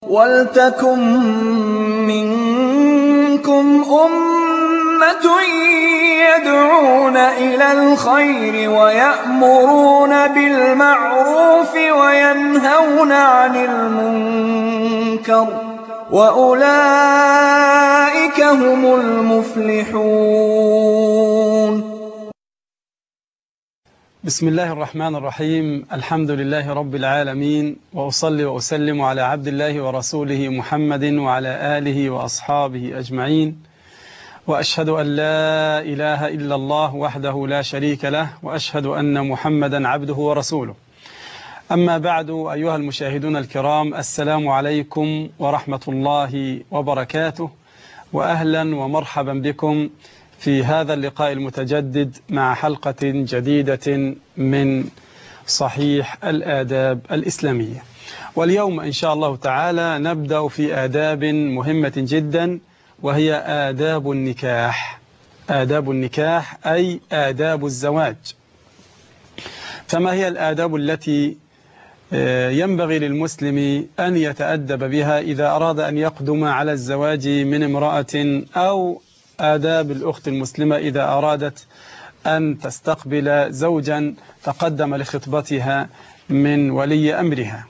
وَلْتَكُن مِّنكُمْ أُمَّةٌ يَدْعُونَ إِلَى الْخَيْرِ وَيَأْمُرُونَ بِالْمَعْرُوفِ وَيَنْهَوْنَ عَنِ الْمُنكَرِ وَأُولَئِكَ هُمُ الْمُفْلِحُونَ. بسم الله الرحمن الرحيم. الحمد لله رب العالمين، وأصلي وأسلم على عبد الله ورسوله محمد وعلى آله وأصحابه أجمعين، وأشهد أن لا إله إلا الله وحده لا شريك له، وأشهد أن محمدا عبده ورسوله. أما بعد، أيها المشاهدون الكرام، السلام عليكم ورحمة الله وبركاته، وأهلا ومرحبا بكم في هذا اللقاء المتجدد مع حلقة جديدة من صحيح الآداب الإسلامية. واليوم إن شاء الله تعالى نبدأ في آداب مهمة جدا، وهي آداب النكاح. آداب النكاح أي آداب الزواج. فما هي الآداب التي ينبغي للمسلم أن يتأدب بها إذا أراد أن يقدم على الزواج من امرأة، أو آداب الأخت المسلمة إذا أرادت أن تستقبل زوجا تقدم لخطبتها من ولي أمرها؟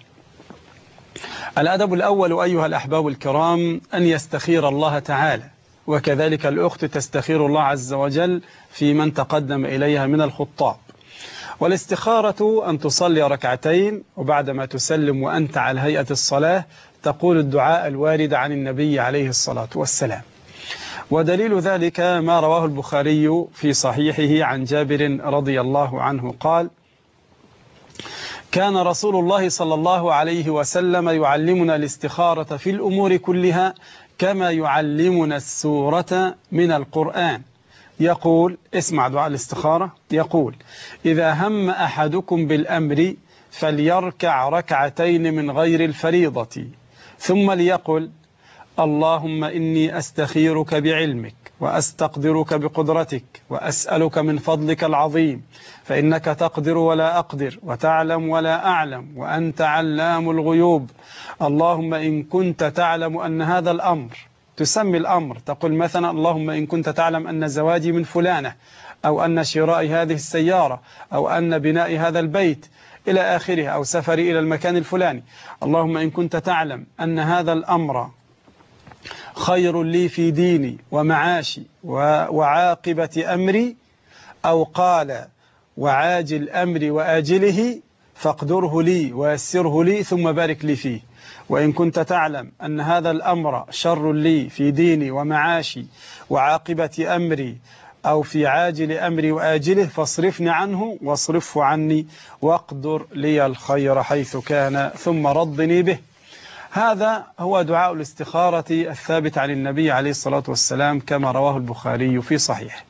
الأدب الأول أيها الأحباب الكرام أن يستخير الله تعالى، وكذلك الأخت تستخير الله عز وجل في من تقدم إليها من الخطاب. والاستخارة أن تصلي ركعتين، وبعدما تسلم وأنت على هيئة الصلاة تقول الدعاء الوارد عن النبي عليه الصلاة والسلام. ودليل ذلك ما رواه البخاري في صحيحه عن جابر رضي الله عنه قال: كان رسول الله صلى الله عليه وسلم يعلمنا الاستخارة في الأمور كلها كما يعلمنا السورة من القرآن. يقول، اسمع دعاء الاستخارة، يقول: إذا هم أحدكم بالأمر فليركع ركعتين من غير الفريضة، ثم ليقل: اللهم إني أستخيرك بعلمك وأستقدرك بقدرتك وأسألك من فضلك العظيم، فإنك تقدر ولا أقدر وتعلم ولا أعلم وأنت علام الغيوب. اللهم إن كنت تعلم أن هذا الأمر، تسمي الأمر، تقول مثلا: اللهم إن كنت تعلم أن زواجي من فلانة، أو أن شراء هذه السيارة، أو أن بناء هذا البيت إلى آخره، أو سفري إلى المكان الفلاني. اللهم إن كنت تعلم أن هذا الأمر خير لي في ديني ومعاشي وعاقبة أمري، أو قال وعاجل أمري وآجله، فاقدره لي ويسره لي ثم بارك لي فيه. وإن كنت تعلم أن هذا الأمر شر لي في ديني ومعاشي وعاقبة أمري، أو في عاجل أمري وآجله، فاصرفني عنه واصرفه عني، واقدر لي الخير حيث كان ثم رضني به. هذا هو دعاء الاستخارة الثابت عن النبي عليه الصلاة والسلام كما رواه البخاري في صحيح.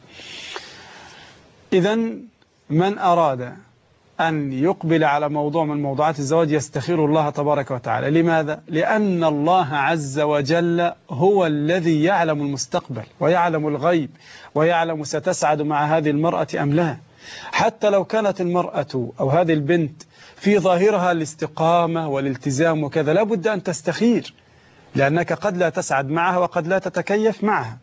إذن من أراد أن يقبل على موضوع من موضوعات الزواج يستخير الله تبارك وتعالى. لماذا؟ لأن الله عز وجل هو الذي يعلم المستقبل ويعلم الغيب، ويعلم ستسعد مع هذه المرأة أم لا. حتى لو كانت المرأة أو هذه البنت في ظاهرها الاستقامة والالتزام وكذا، لا بد أن تستخير، لأنك قد لا تسعد معها وقد لا تتكيف معها.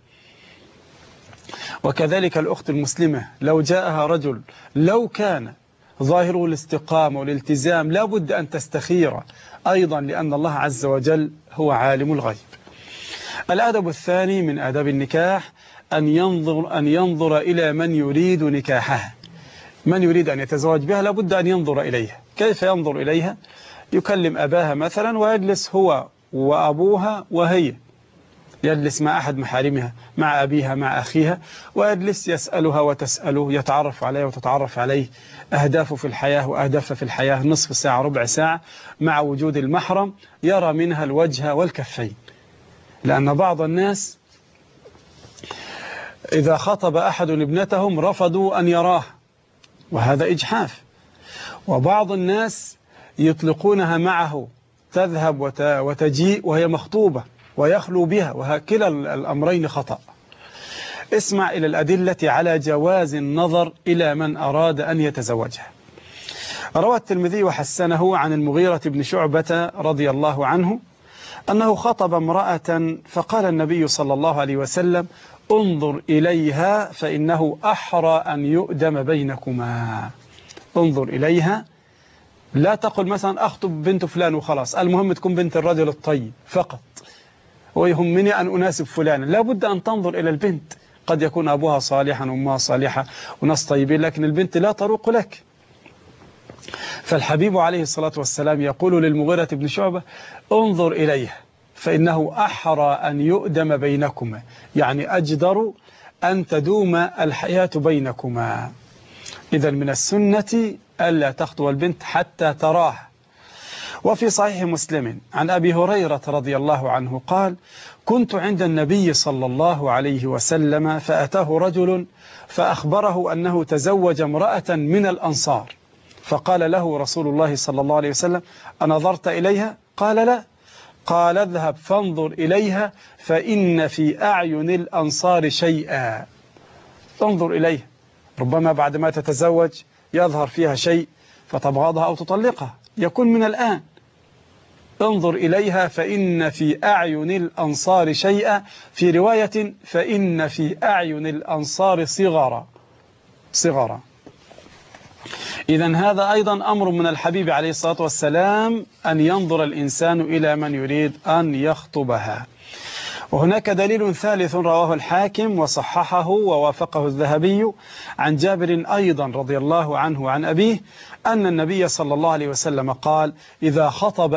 وكذلك الأخت المسلمة لو جاءها رجل لو كان ظاهره الاستقامة والالتزام، لا بد أن تستخير أيضا، لأن الله عز وجل هو عالم الغيب. الأدب الثاني من آداب النكاح أن ينظر إلى من يريد نكاحها. من يريد أن يتزوج بها لا بد أن ينظر إليها. كيف ينظر إليها؟ يكلم أباها مثلا، ويجلس هو وأبوها وهي، يجلس مع أحد محارمها، مع أبيها مع أخيها، ويجلس يسألها وتسأله، يتعرف عليها وتتعرف عليه، أهدافه في الحياة وأهدافها في الحياة، نصف ساعة ربع ساعة، مع وجود المحرم يرى منها الوجه والكفين. لأن بعض الناس إذا خطب أحد ابنتهم رفضوا أن يراه، وهذا إجحاف. وبعض الناس يطلقونها معه، تذهب وتجيء وهي مخطوبة ويخلو بها، وكلا الأمرين خطأ. اسمع إلى الأدلة على جواز النظر إلى من أراد أن يتزوجها. روى الترمذي وحسنه عن المغيرة بن شعبة رضي الله عنه أنه خطب امرأة فقال النبي صلى الله عليه وسلم: انظر إليها فإنه أحرى أن يؤدم بينكما. انظر إليها، لا تقل مثلا أخطب بنت فلان وخلاص، المهم تكون بنت الرجل الطيب فقط، ويهمني أن أناسب فلانا. لا بد أن تنظر إلى البنت، قد يكون أبوها صالحا وأمها صالحة وناس طيبين، لكن البنت لا تروق لك. فالحبيب عليه الصلاة والسلام يقول للمغيرة بن شعبة: انظر إليها فإنه أحرى أن يؤدم بينكما، يعني أجدر أن تدوم الحياة بينكما. إذا من السنة ألا تخطب البنت حتى تراها. وفي صحيح مسلم عن أبي هريرة رضي الله عنه قال: كنت عند النبي صلى الله عليه وسلم فأتاه رجل فأخبره أنه تزوج امرأة من الأنصار، فقال له رسول الله صلى الله عليه وسلم: أنظرت إليها؟ قال: لا. قال: اذهب فانظر إليها فإن في أعين الأنصار شيئا. انظر إليها، ربما بعد ما تتزوج يظهر فيها شيء فتبغضها أو تطلقها، يكون من الآن. انظر إليها فإن في أعين الأنصار شيئا، في رواية فإن في أعين الأنصار صغرا. إذن هذا أيضا أمر من الحبيب عليه الصلاة والسلام، أن ينظر الإنسان إلى من يريد أن يخطبها. وهناك دليل ثالث رواه الحاكم وصححه ووافقه الذهبي عن جابر أيضا رضي الله عنه عن أبيه أن النبي صلى الله عليه وسلم قال: إذا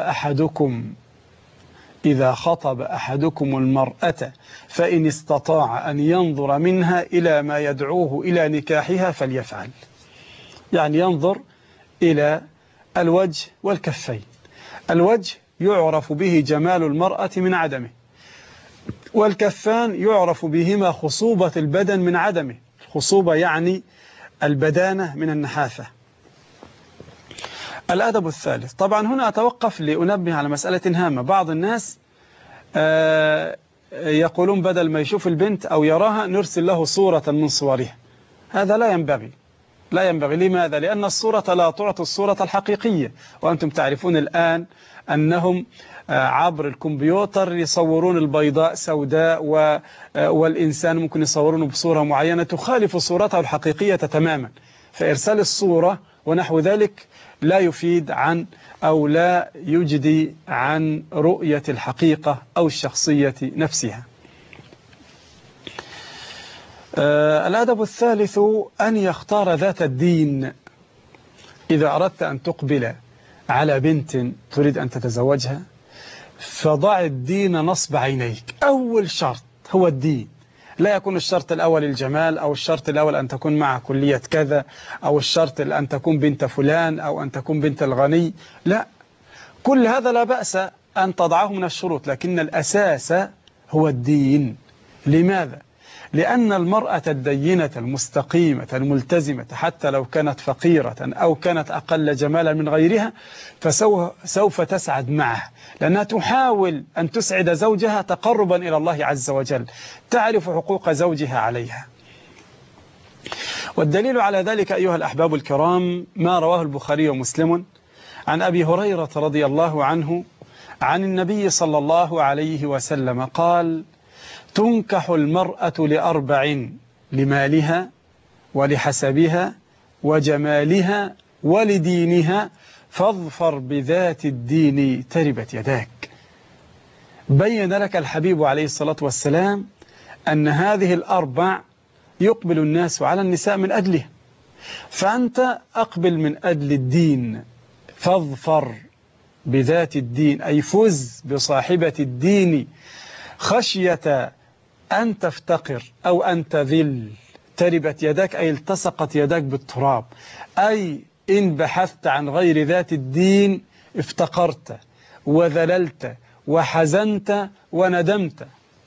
خطب أحدكم المرأة فإن استطاع أن ينظر منها إلى ما يدعوه إلى نكاحها فليفعل. يعني ينظر إلى الوجه والكفين. الوجه يعرف به جمال المرأة من عدمه، والكفان يعرف بهما خصوبة البدن من عدمه. الخصوبة يعني البدانة من النحافة. الأدب الثالث، طبعا هنا أتوقف لأنبه على مسألة هامة. بعض الناس يقولون بدل ما يشوف البنت أو يراها نرسل له صورة من صورها. هذا لا ينبغي. لماذا؟ لأن الصورة لا تعطي الصورة الحقيقية، وأنتم تعرفون الآن أنهم عبر الكمبيوتر يصورون البيضاء سوداء، والإنسان ممكن يصورونه بصورة معينة تخالف صورته الحقيقية تماما. فإرسال الصورة ونحو ذلك لا يفيد عن أو لا يجدي عن رؤية الحقيقة أو الشخصية نفسها. الأدب الثالث أن يختار ذات الدين. إذا أردت أن تقبل على بنت تريد أن تتزوجها فضع الدين نصب عينيك. أول شرط هو الدين. لا يكون الشرط الأول الجمال، أو الشرط الأول أن تكون مع كلية كذا، أو الشرط أن تكون بنت فلان، أو أن تكون بنت الغني. لا، كل هذا لا بأس أن تضعه من الشروط، لكن الأساس هو الدين. لماذا؟ لأن المرأة الدينة المستقيمة الملتزمة حتى لو كانت فقيرة أو كانت أقل جمالا من غيرها فسوف تسعد معه، لأنها تحاول أن تسعد زوجها تقربا إلى الله عز وجل، تعرف حقوق زوجها عليها. والدليل على ذلك أيها الأحباب الكرام ما رواه البخاري ومسلم عن أبي هريرة رضي الله عنه عن النبي صلى الله عليه وسلم قال: تنكح المرأة لأربع: لمالها ولحسبها وجمالها ولدينها، فاظفر بذات الدين تربت يداك. بين لك الحبيب عليه الصلاة والسلام أن هذه الأربع يقبل الناس على النساء من أجله، فأنت أقبل من أجل الدين. فاظفر بذات الدين أي فز بصاحبة الدين، خشية أن تفتقر أو أن تذل. تربت يداك أي التصقت يداك بالتراب، أي إن بحثت عن غير ذات الدين افتقرت وذللت وحزنت وندمت.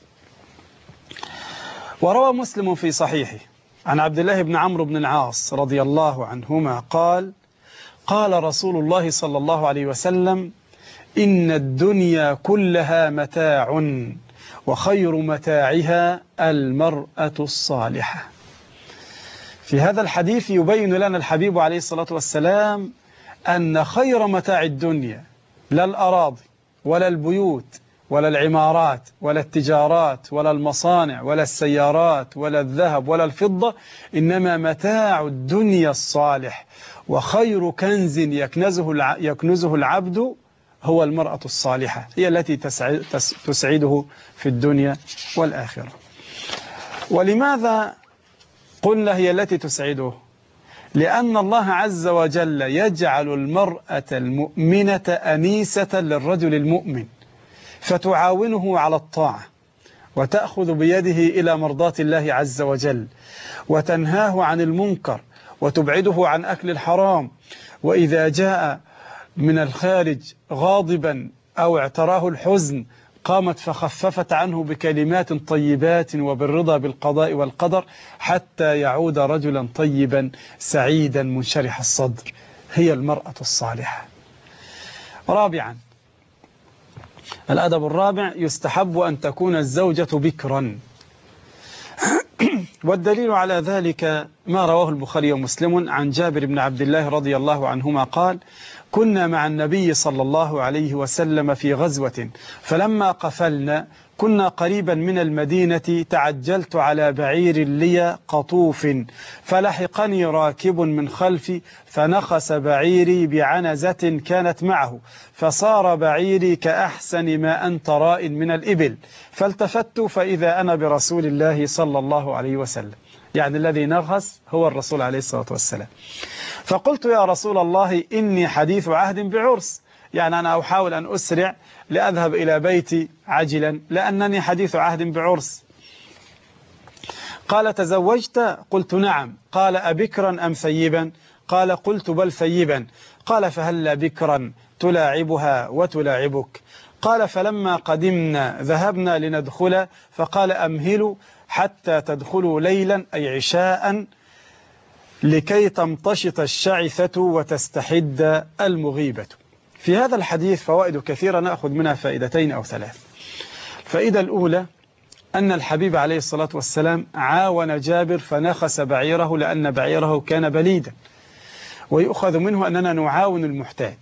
وروى مسلم في صحيحه عن عبد الله بن عمرو بن العاص رضي الله عنهما قال: قال رسول الله صلى الله عليه وسلم: إن الدنيا كلها متاع، وخير متاعها المرأة الصالحة. في هذا الحديث يبين لنا الحبيب عليه الصلاة والسلام أن خير متاع الدنيا لا الأراضي ولا البيوت ولا العمارات ولا التجارات ولا المصانع ولا السيارات ولا الذهب ولا الفضة، إنما متاع الدنيا الصالح. وخير كنز يكنزه العبد هو المرأة الصالحة، هي التي تسعده في الدنيا والآخرة. ولماذا قلنا هي التي تسعده؟ لأن الله عز وجل يجعل المرأة المؤمنة أنيسة للرجل المؤمن، فتعاونه على الطاعة، وتأخذ بيده إلى مرضاة الله عز وجل، وتنهاه عن المنكر، وتبعده عن أكل الحرام. وإذا جاء من الخارج غاضبا أو اعتراه الحزن قامت فخففت عنه بكلمات طيبات وبالرضا بالقضاء والقدر، حتى يعود رجلا طيبا سعيدا منشرح الصدر. هي المرأة الصالحة. رابعا، الأدب الرابع: يستحب أن تكون الزوجة بكرا. والدليل على ذلك ما رواه البخاري ومسلم عن جابر بن عبد الله رضي الله عنهما قال: كنا مع النبي صلى الله عليه وسلم في غزوة، فلما قفلنا كنا قريبا من المدينة، تعجلت على بعير لي قطوف، فلحقني راكب من خلفي فنخس بعيري بعنزة كانت معه، فصار بعيري كأحسن ما أنت راء من الإبل، فالتفت فإذا أنا برسول الله صلى الله عليه وسلم. يعني الذي نغص هو الرسول عليه الصلاة والسلام. فقلت: يا رسول الله إني حديث عهد بعرس، يعني أنا أحاول أن أسرع لأذهب إلى بيتي عجلا لأنني حديث عهد بعرس. قال: تزوجت؟ قلت: نعم. قال: أبكرا أم ثيبا؟ قال: قلت: بل ثيبا. قال: فهل بكرا تلاعبها وتلاعبك؟ قال: فلما قدمنا ذهبنا لندخل، فقال: أمهلوا حتى تدخلوا ليلا، أي عشاء، لكي تمتشط الشعثة وتستحد المغيبة. في هذا الحديث فوائد كثيرة، نأخذ منها فائدتين أو ثلاث. الفائدة الأولى أن الحبيب عليه الصلاة والسلام عاون جابر فنخس بعيره لأن بعيره كان بليدا، ويؤخذ منه أننا نعاون المحتاج.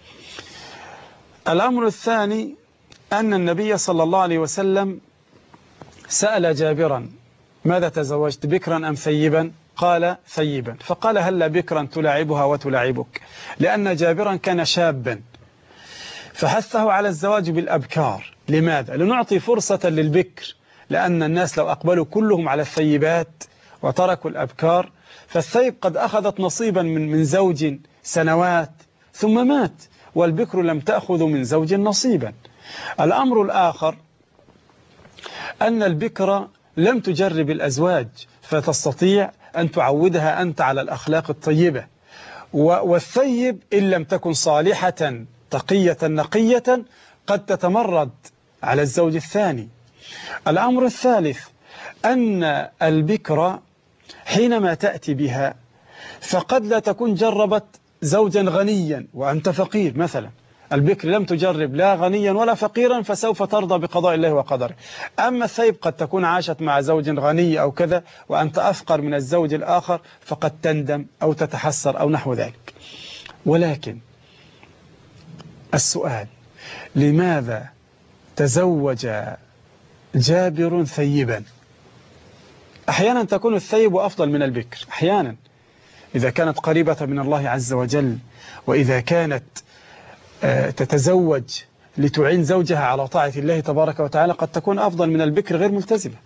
الأمر الثاني أن النبي صلى الله عليه وسلم سأل جابرا: ماذا تزوجت، بكرا أم ثيبا؟ قال: ثيبا. فقال: هل بكرا تلاعبها وتلاعبك؟ لأن جابرا كان شابا، فحثه على الزواج بالأبكار. لماذا؟ لنعطي فرصة للبكر، لأن الناس لو أقبلوا كلهم على الثيبات وتركوا الأبكار، فالثيب قد أخذت نصيبا من زوج سنوات ثم مات، والبكر لم تأخذ من زوج نصيبا. الأمر الآخر أن البكر لم تجرب الأزواج، فتستطيع أن تعودها أنت على الأخلاق الطيبة. والثيب إن لم تكن صالحة تقية نقية قد تتمرد على الزوج الثاني. الأمر الثالث أن البكر حينما تأتي بها فقد لا تكون جربت زوجا غنيا وأنت فقير مثلا. البكر لم تجرب لا غنيا ولا فقيرا، فسوف ترضى بقضاء الله وقدره. أما الثيب قد تكون عاشت مع زوج غني أو كذا وأنت أفقر من الزوج الآخر، فقد تندم أو تتحسر أو نحو ذلك. ولكن السؤال: لماذا تزوج جابر ثيبا؟ أحيانا تكون الثيب أفضل من البكر، أحيانا إذا كانت قريبة من الله عز وجل، وإذا كانت تتزوج لتعين زوجها على طاعة الله تبارك وتعالى، قد تكون أفضل من البكر غير ملتزمة.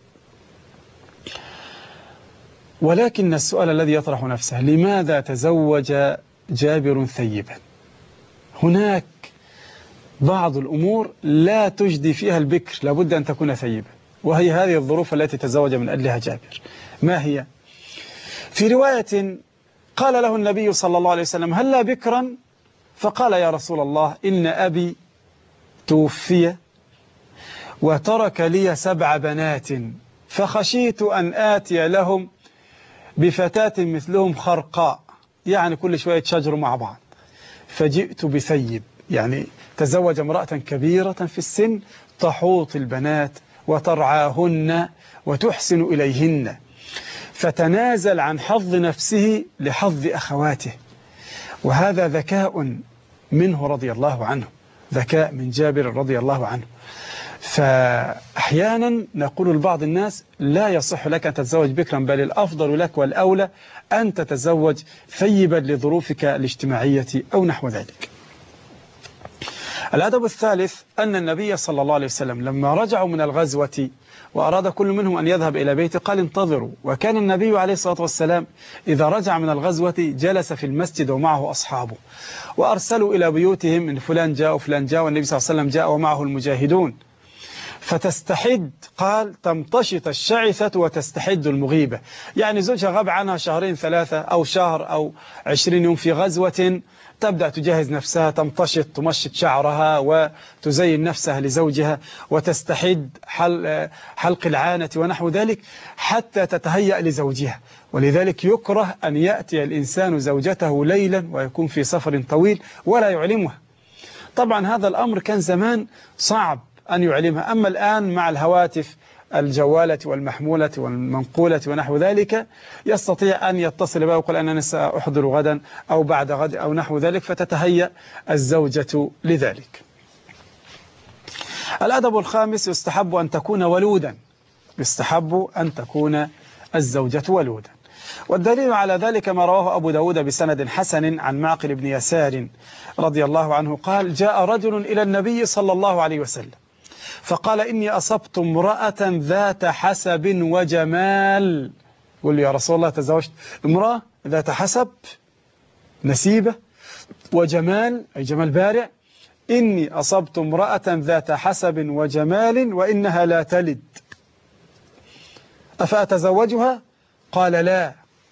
ولكن السؤال الذي يطرح نفسه: لماذا تزوج جابر ثيبا؟ هناك بعض الأمور لا تجدي فيها البكر، لابد أن تكون ثيبا، وهي هذه الظروف التي تزوج من أجلها جابر. ما هي؟ في رواية قال له النبي صلى الله عليه وسلم: هلا بكرا؟ فقال: يا رسول الله، إن أبي توفي وترك لي 7 بنات، فخشيت أن آتي لهم بفتاة مثلهم خرقاء، يعني كل شوية شجروا مع بعض، فجئت بثيب، يعني تزوج امرأة كبيرة في السن تحوط البنات وترعاهن وتحسن إليهن، فتنازل عن حظ نفسه لحظ أخواته. وهذا ذكاء منه رضي الله عنه، ذكاء من جابر رضي الله عنه. فأحيانا نقول لبعض الناس لا يصح لك أن تتزوج بكرا، بل الأفضل لك والأولى أن تتزوج ثيبا لظروفك الاجتماعية أو نحو ذلك. الأدب الثالث أن النبي صلى الله عليه وسلم لما رجعوا من الغزوة وأراد كل منهم أن يذهب إلى بيته قال انتظروا. وكان النبي عليه الصلاة والسلام إذا رجع من الغزوة جلس في المسجد ومعه أصحابه، وأرسلوا إلى بيوتهم إن فلان جاء وفلان جاء، والنبي صلى الله عليه وسلم جاء ومعه المجاهدون. فتستحد، قال تمتشط الشعثة وتستحد المغيبة، يعني زوجها غاب عنها شهرين ثلاثة أو شهر أو 20 يوم في غزوة، تبدأ تجهز نفسها، تمتشط، تمشط شعرها وتزين نفسها لزوجها، وتستحد حلق العانة ونحو ذلك حتى تتهيأ لزوجها. ولذلك يكره أن يأتي الإنسان زوجته ليلا ويكون في سفر طويل ولا يعلمها. طبعا هذا الأمر كان زمان صعب أن يعلمها، أما الآن مع الهواتف الجوالة والمحمولة والمنقولة ونحو ذلك يستطيع أن يتصل بها ويقول أنا سأحضر غدا أو بعد غد أو نحو ذلك، فتتهيأ الزوجة لذلك. الأدب الخامس يستحب أن تكون ولودا، يستحب أن تكون الزوجة ولودا. والدليل على ذلك ما رواه أبو داود بسند حسن عن معقل بن يسار رضي الله عنه قال جاء رجل إلى النبي صلى الله عليه وسلم فقال إني أصبت امرأة ذات حسب وجمال. قل لي يا رسول الله تزوجت امرأة ذات حسب نسيبة وجمال أي جمال بارع، إني أصبت امرأة ذات حسب وجمال وإنها لا تلد أفأتزوجها؟ قال لا.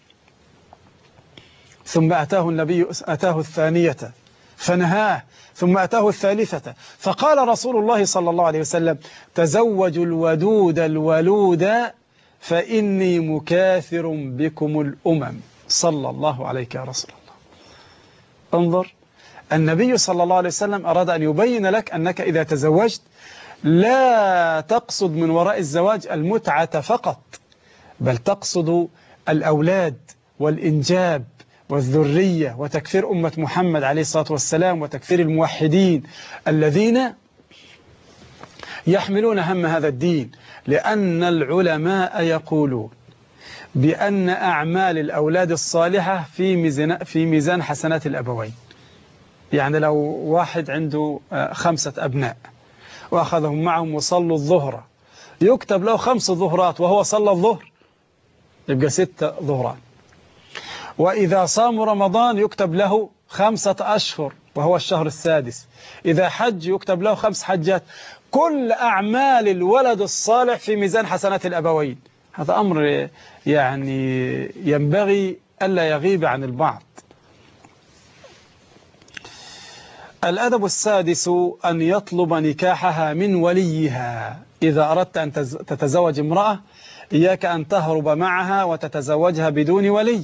ثم أتاه النبي الثانية فنهاه، ثم أتاه الثالثة فقال رسول الله صلى الله عليه وسلم تزوجوا الودود الولود فإني مكاثر بكم الأمم. صلى الله عليك يا رسول الله. انظر، النبي صلى الله عليه وسلم أراد أن يبين لك أنك إذا تزوجت لا تقصد من وراء الزواج المتعة فقط، بل تقصد الأولاد والإنجاب والذرية وتكثير أمة محمد عليه الصلاة والسلام وتكثير الموحدين الذين يحملون هم هذا الدين. لأن العلماء يقولون بأن أعمال الأولاد الصالحة في ميزان حسنات الأبوين. يعني لو واحد عنده 5 أبناء وأخذهم معهم وصلوا الظهر يكتب له 5 ظهرات وهو صلى الظهر يبقى 6 ظهران. وإذا صام رمضان يكتب له 5 أشهر وهو الشهر السادس. إذا حج يكتب له 5 حجات. كل أعمال الولد الصالح في ميزان حسنات الأبوين. هذا أمر يعني ينبغي ألا يغيب عن البعض. الأدب السادس أن يطلب نكاحها من وليها. إذا أردت أن تتزوج امرأة إياك أن تهرب معها وتتزوجها بدون ولي،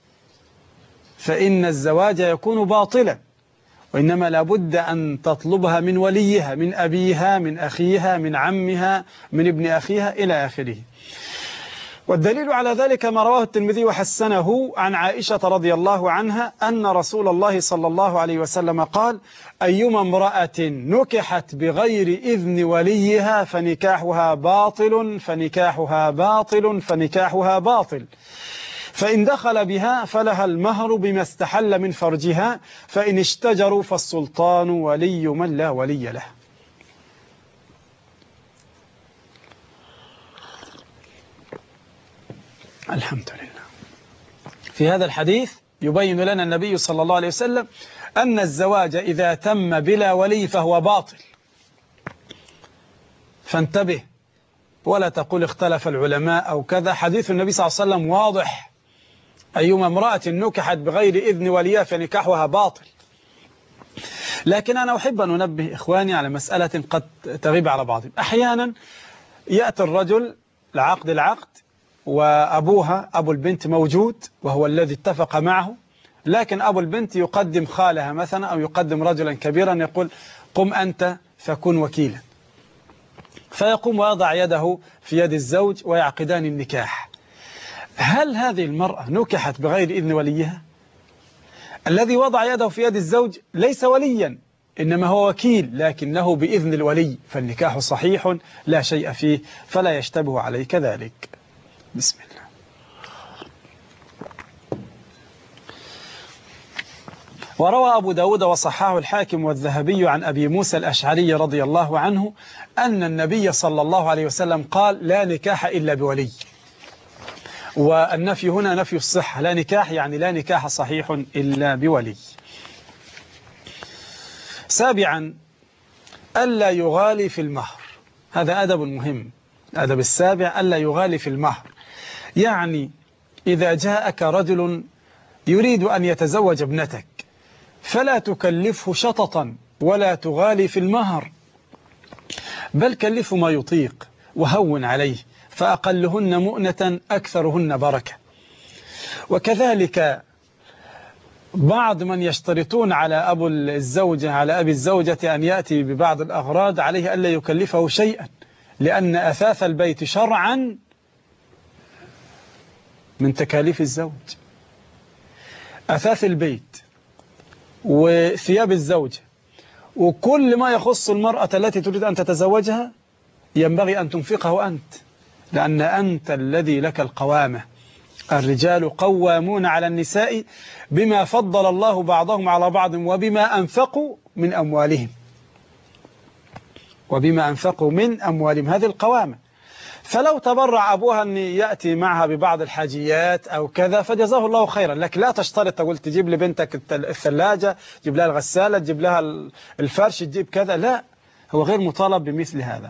فإن الزواج يكون باطلا، وإنما لابد أن تطلبها من وليها، من أبيها، من أخيها، من عمها، من ابن أخيها إلى آخره. والدليل على ذلك ما رواه الترمذي وحسنه عن عائشة رضي الله عنها أن رسول الله صلى الله عليه وسلم قال أيما امرأة نكحت بغير إذن وليها فنكاحها باطل فنكاحها باطل فنكاحها باطل، فإن دخل بها فلها المهر بما استحل من فرجها، فإن اشتجروا فالسلطان ولي من لا ولي له. الحمد لله. في هذا الحديث يبين لنا النبي صلى الله عليه وسلم أن الزواج إذا تم بلا ولي فهو باطل. فانتبه ولا تقول اختلف العلماء أو كذا. حديث النبي صلى الله عليه وسلم واضح: أيما امرأة نكحت بغير إذن وليها فنكاحها باطل. لكن أنا أحب أن أنبه إخواني على مسألة قد تغيب على بعضهم. أحيانا يأتي الرجل لعقد العقد وأبوها أبو البنت موجود وهو الذي اتفق معه، لكن أبو البنت يقدم خالها مثلا أو يقدم رجلا كبيرا يقول قم أنت فكن وكيلا، فيقوم ويضع يده في يد الزوج ويعقدان النكاح. هل هذه المرأة نكحت بغير إذن وليها؟ الذي وضع يده في يد الزوج ليس وليا، إنما هو وكيل لكنه بإذن الولي، فالنكاح صحيح لا شيء فيه، فلا يشتبه عليك ذلك. بسم الله. وروى أبو داود وصححه الحاكم والذهبي عن أبي موسى الأشعري رضي الله عنه أن النبي صلى الله عليه وسلم قال: لا نكاح إلا بولي. والنفي هنا نفي الصحة، لا نكاح يعني لا نكاح صحيح إلا بولي. سابعا: ألا يغالي في المهر. هذا أدب مهم. الأدب السابع: ألا يغالي في المهر. يعني إذا جاءك رجل يريد أن يتزوج ابنتك فلا تكلفه شططا ولا تغالي في المهر، بل كلفه ما يطيق وهون عليه، فأقلهن مؤنة أكثرهن بركة. وكذلك بعض من يشترطون على أبي الزوجة أن يأتي ببعض الأغراض، عليه ألا يكلفه شيئا، لأن أثاث البيت شرعا من تكاليف الزوج. أثاث البيت وثياب الزوجة وكل ما يخص المرأة التي تريد أن تتزوجها ينبغي أن تنفقه أنت، لأن أنت الذي لك القوامة. الرجال قوامون على النساء بما فضل الله بعضهم على بعض وبما أنفقوا من أموالهم، هذه القوامة. فلو تبرع أبوها أن يأتي معها ببعض الحاجيات أو كذا فجزاه الله خيرا، لكن لا تشترط تقول تجيب لبنتك الثلاجة، تجيب لها الغسالة، تجيب لها الفرش، تجيب كذا، لا، هو غير مطالب بمثل هذا.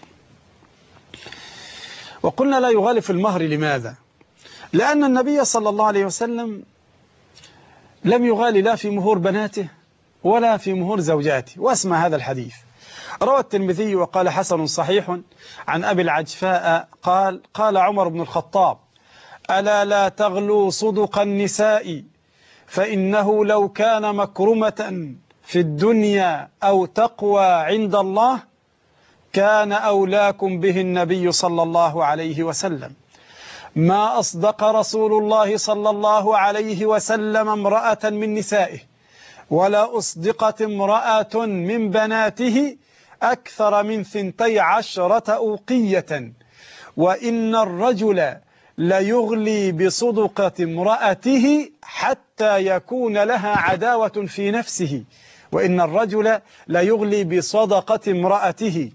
وقلنا لا يغالي في المهر. لماذا؟ لأن النبي صلى الله عليه وسلم لم يغالي لا في مهور بناته ولا في مهور زوجاته. واسمع هذا الحديث. روى الترمذي وقال حسن صحيح عن أبي العجفاء قال: قال عمر بن الخطاب: ألا لا تغلوا صدق النساء، فإنه لو كان مكرمة في الدنيا أو تقوى عند الله كان أولاكم به النبي صلى الله عليه وسلم. ما أصدق رسول الله صلى الله عليه وسلم امرأة من نسائه، ولا أصدقت امرأة من بناته أكثر من 12 أوقية، وإن الرجل ليغلي بصدقة امرأته حتى يكون لها عداوة في نفسه. وإن الرجل ليغلي بصدقة امرأته،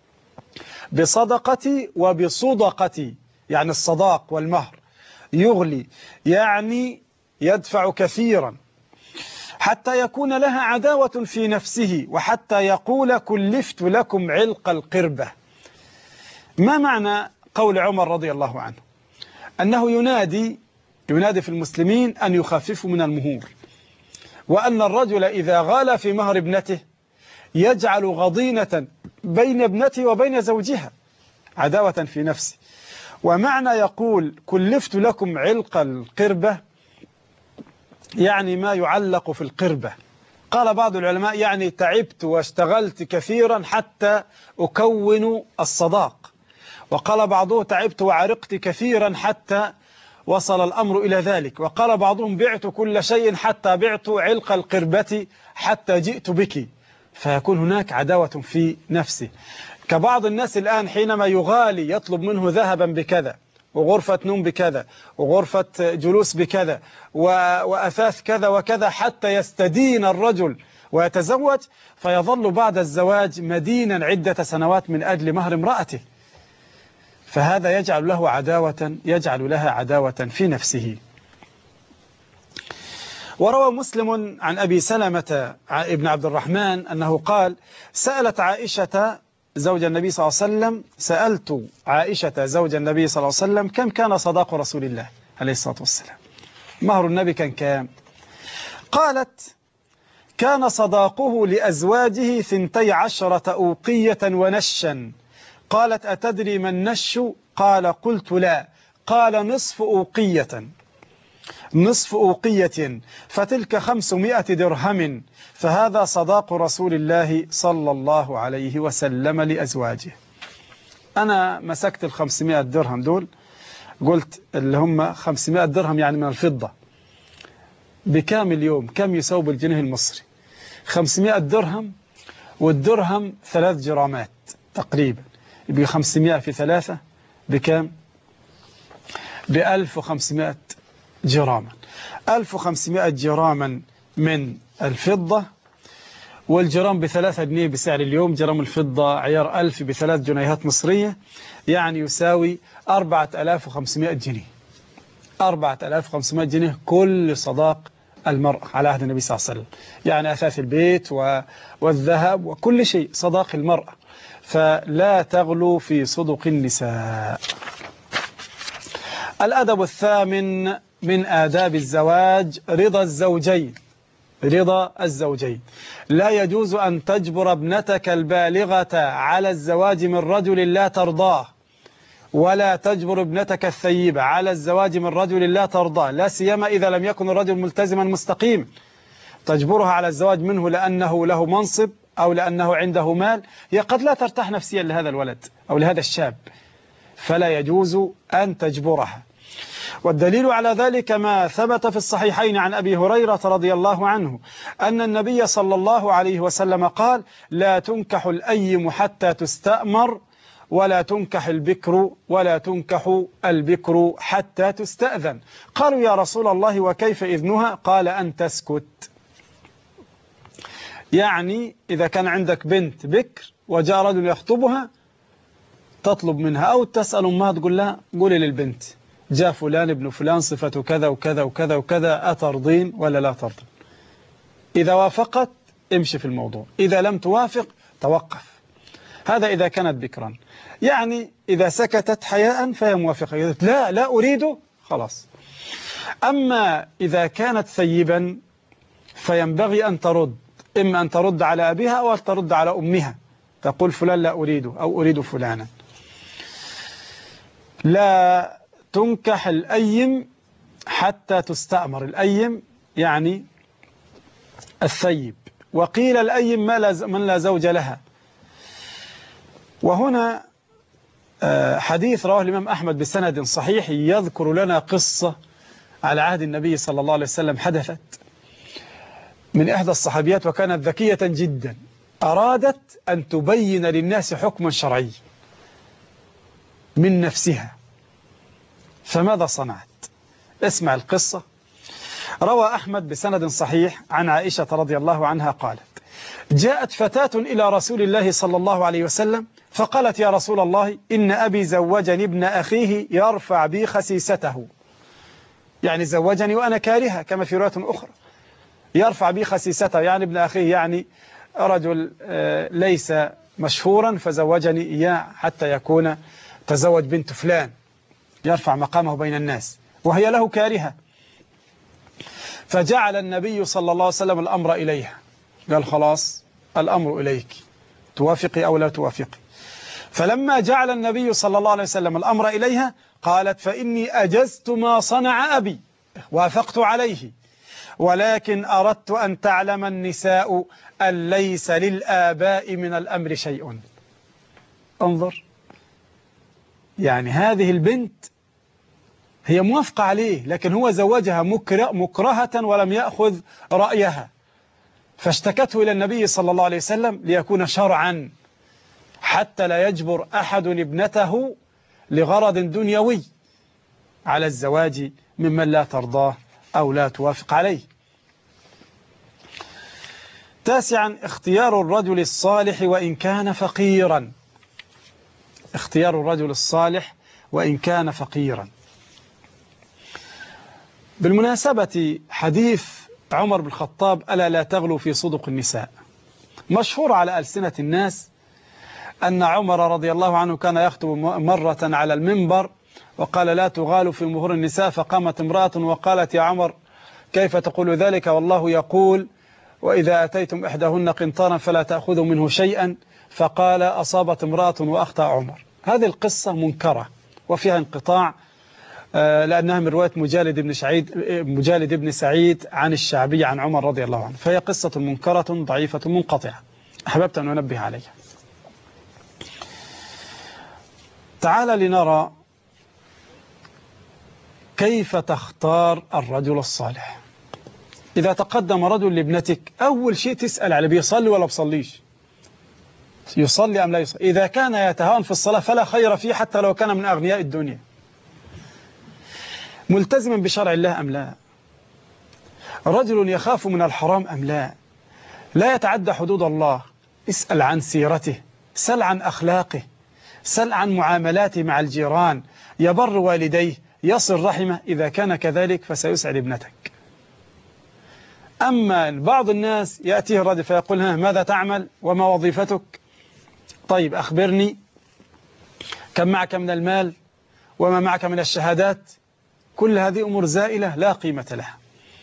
بصدقة وبصدقة يعني الصداق والمهر. يغلي يعني يدفع كثيرا حتى يكون لها عداوة في نفسه، وحتى يقول: كلفت لكم علق القربة. ما معنى قول عمر رضي الله عنه؟ أنه ينادي في المسلمين أن يخففوا من المهور، وأن الرجل إذا غال في مهر ابنته يجعل غضينة بين ابنته وبين زوجها، عداوة في نفسه. ومعنى يقول: كلفت لكم علق القربة يعني ما يعلق في القربة. قال بعض العلماء: يعني تعبت واشتغلت كثيرا حتى أكون الصداق. وقال بعضهم: تعبت وعرقت كثيرا حتى وصل الأمر إلى ذلك. وقال بعضهم: بعت كل شيء حتى بعت علق القربة حتى جئت بك. فيكون هناك عداوة في نفسه. كبعض الناس الآن حينما يغالي يطلب منه ذهبا بكذا، وغرفة نوم بكذا، وغرفة جلوس بكذا، وأثاث كذا وكذا، حتى يستدين الرجل ويتزوج، فيظل بعد الزواج مدينا عدة سنوات من أجل مهر امرأته. فهذا يجعل لها عداوة في نفسه. وروى مسلم عن أبي سلمة ابن عبد الرحمن أنه قال: سألت عائشة زوج النبي صلى الله عليه وسلم، سألت عائشة زوج النبي صلى الله عليه وسلم: كم كان صداق رسول الله عليه الصلاة والسلام؟ مهر النبي كان كام؟ قالت: كان صداقه لأزواجه 12 أوقية ونشا. قالت: أتدري ما النش؟ قال: قلت لا. قال: نصف أوقية فتلك 500 درهم، فهذا صداق رسول الله صلى الله عليه وسلم لأزواجه. أنا مسكت 500 درهم دول، قلت اللي هم 500 درهم يعني من الفضة، بكام اليوم؟ كم يساوي بالجنيه المصري؟ 500 درهم، والدرهم 3 جرامات تقريبا، يبقى 500 في 3 بكام؟ ب1500 جراما. 1500 جراما من الفضة، والجرام ب3 جنيه بسعر اليوم، جرام الفضة عيار 1000 ب3 جنيهات مصرية، يعني يساوي 4500 جنيه. 4500 جنيه كل صداق المرأة على عهد النبي صلى الله عليه وسلم، يعني أثاث البيت والذهب وكل شيء صداق المرأة، فلا تغلو في صدق النساء. الأدب الثامن من آداب الزواج رضا الزوجين. رضا الزوجين. لا يجوز أن تجبر ابنتك البالغة على الزواج من رجل لا ترضاه، ولا تجبر ابنتك الثيبة على الزواج من رجل لا ترضاه، لا سيما إذا لم يكن الرجل ملتزما مستقيم. تجبرها على الزواج منه لأنه له منصب أو لأنه عنده مال، هي قد لا ترتاح نفسيا لهذا الولد أو لهذا الشاب، فلا يجوز أن تجبرها. والدليل على ذلك ما ثبت في الصحيحين عن أبي هريرة رضي الله عنه أن النبي صلى الله عليه وسلم قال: لا تنكح الأيم حتى تستأمر، ولا تنكح البكر حتى تستأذن. قالوا: يا رسول الله وكيف إذنها؟ قال: أن تسكت. يعني إذا كان عندك بنت بكر وجاء رجل يخطبها، تطلب منها أو تسأل أمها تقول لها: قولي للبنت جاء فلان ابن فلان صفته كذا وكذا وكذا وكذا، أترضين ولا لا ترضين؟ إذا وافقت امشي في الموضوع، إذا لم توافق توقف. هذا إذا كانت بكرا. يعني إذا سكتت حياء فهي موافقة، إذا لا أريده خلاص. أما إذا كانت ثيبا فينبغي أن ترد، إما أن ترد على أبيها أو أن ترد على أمها، تقول فلان لا أريده أو أريد فلانا. لا تنكح الأيم حتى تستأمر. الأيم يعني الثيب، وقيل الأيم من لا زوج لها. وهنا حديث رواه الإمام أحمد بسند صحيح يذكر لنا قصة على عهد النبي صلى الله عليه وسلم حدثت من إحدى الصحابيات، وكانت ذكية جدا، أرادت أن تبين للناس حكما شرعي من نفسها. فماذا صنعت؟ اسمع القصة. روى أحمد بسند صحيح عن عائشة رضي الله عنها قالت: جاءت فتاة إلى رسول الله صلى الله عليه وسلم فقالت: يا رسول الله، إن أبي زوجني ابن أخيه يرفع بي خسيسته. يعني زوجني وأنا كارهة، كما في رواية أخرى يرفع بي خسيسته، يعني ابن أخيه، يعني رجل ليس مشهورا فزوجني إياه حتى يكون تزوج بنت فلان، يرفع مقامه بين الناس، وهي له كارهة. فجعل النبي صلى الله عليه وسلم الأمر إليها، قال: خلاص الأمر إليك، توافقي أو لا توافقي. فلما جعل النبي صلى الله عليه وسلم الأمر إليها قالت: فإني أجزت ما صنع أبي، وافقت عليه، ولكن أردت أن تعلم النساء أن ليس للآباء من الأمر شيء. انظر، يعني هذه البنت هي موافقة عليه، لكن هو زوجها مكرهة ولم يأخذ رأيها، فاشتكته إلى النبي صلى الله عليه وسلم ليكون شرعا، حتى لا يجبر أحد ابنته لغرض دنيوي على الزواج ممن لا ترضاه أو لا توافق عليه. تاسعا: اختيار الرجل الصالح وإن كان فقيرا. اختيار الرجل الصالح وإن كان فقيرا. بالمناسبة حديث عمر بن الخطاب: ألا لا تغلوا في صدق النساء، مشهور على ألسنة الناس أن عمر رضي الله عنه كان يخطب مرة على المنبر وقال: لا تغالوا في مهور النساء. فقامت امرأة وقالت: يا عمر، كيف تقول ذلك والله يقول: وإذا أتيتم إحداهن قنطارا فلا تأخذوا منه شيئا. فقال: أصابت امرأة وأخطأ عمر. هذه القصة منكرة وفيها انقطاع، لأنها من رواية مجالد بن سعيد عن الشعبي عن عمر رضي الله عنه، فهي قصة منكرة ضعيفة منقطعة، أحببت أن أنبه عليها. تعال لنرى كيف تختار الرجل الصالح. إذا تقدم رجل لابنتك أول شيء تسأل عليه بيصلي ولا بصليش، يصلي أم لا يصلي. إذا كان يتهاون في الصلاة فلا خير فيه حتى لو كان من أغنياء الدنيا. ملتزما بشرع الله أم لا، رجل يخاف من الحرام أم لا، لا يتعدى حدود الله. اسأل عن سيرته، سل عن أخلاقه، سل عن معاملاته مع الجيران، يبر والديه، يصل رحمه. إذا كان كذلك فسيسعد ابنتك. أما بعض الناس يأتيه الرجل فيقول ها ماذا تعمل وما وظيفتك؟ طيب أخبرني كم معك من المال وما معك من الشهادات. كل هذه أمور زائلة لا قيمة لها.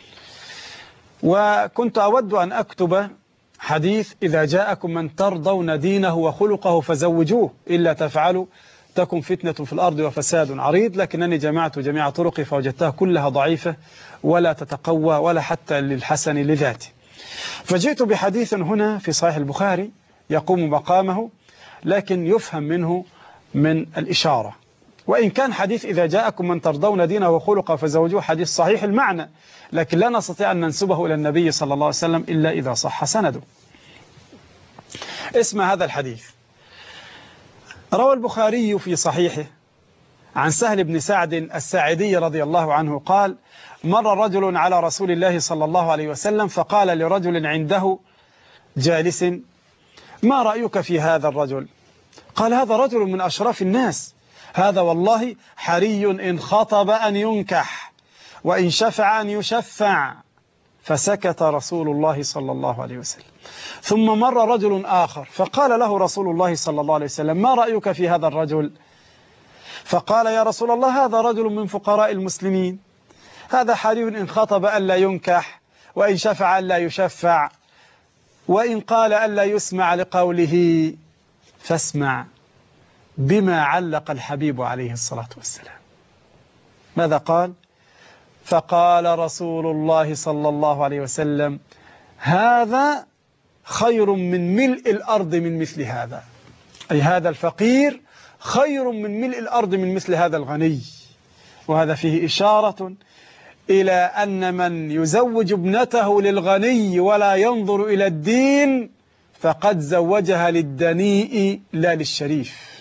وكنت أود أن أكتب حديث إذا جاءكم من ترضون دينه وخلقه فزوجوه إلا تفعلوا تكن فتنة في الأرض وفساد عريض، لكنني جمعت جميع طرقي فوجدتها كلها ضعيفة ولا تتقوى ولا حتى للحسن لذاته. فجئت بحديث هنا في صحيح البخاري يقوم مقامه، لكن يفهم منه من الإشارة. وإن كان حديث إذا جاءكم من ترضون دينه وخلقه فزوجوه حديث صحيح المعنى، لكن لا نستطيع أن ننسبه إلى النبي صلى الله عليه وسلم إلا إذا صح سنده. اسمع هذا الحديث. روى البخاري في صحيحه عن سهل بن سعد الساعدي رضي الله عنه قال: مر رجل على رسول الله صلى الله عليه وسلم فقال لرجل عنده جالس: ما رأيك في هذا الرجل؟ قال: هذا رجل من أشراف الناس، هذا والله حري إن خطب أن ينكح وإن شفع أن يشفع. فسكت رسول الله صلى الله عليه وسلم. ثم مر رجل آخر فقال له رسول الله صلى الله عليه وسلم: ما رأيك في هذا الرجل؟ فقال: يا رسول الله هذا رجل من فقراء المسلمين، هذا حري إن خطب ألا ينكح وإن شفع ألا يشفع وإن قال ألا يسمع لقوله. فاسمع بما علق الحبيب عليه الصلاة والسلام. ماذا قال؟ فقال رسول الله صلى الله عليه وسلم: هذا خير من ملء الأرض من مثل هذا، أي هذا الفقير خير من ملء الأرض من مثل هذا الغني. وهذا فيه إشارة إلى أن من يزوج ابنته للغني ولا ينظر إلى الدين فقد زوجها للدنيء لا للشريف.